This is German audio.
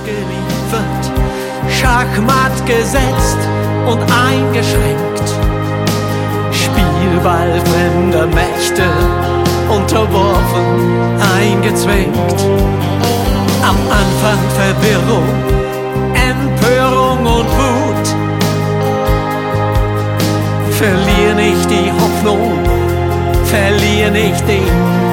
ausgeliefert, Schachmatt gesetzt und eingeschränkt, Spielball fremder Mächte, unterworfen, eingezwängt. Am Anfang Verwirrung, Empörung und Wut. Verlier nicht die Hoffnung, verlier nicht den